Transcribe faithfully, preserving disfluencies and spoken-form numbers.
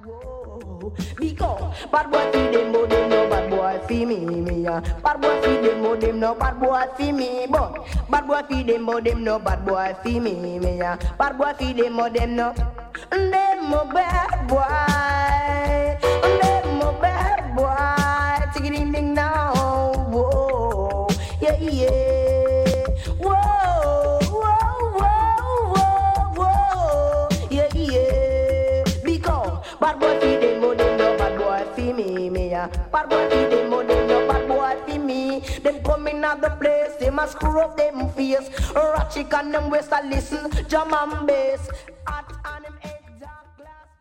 Whoa, because bad boy feed them, but them no bad boy feed me, me uh. Bad boy feed them, but them no bad boy feed me, but bad boy feed them, but them no bad boy feed me, me uh. Bad boy feed them, but them no, them no bad boy, them no bad boy. Take it in ding now, whoa, yeah yeah, whoa, whoa, whoa, whoa, whoa, yeah yeah. Because bad boy feed them, but them no bad boy feed me, me yeah. Bad boy feed them, but them no bad boy feed me. Them come in at the place, they must screw up them face. Ratchet and them waist a listen, jam and bass.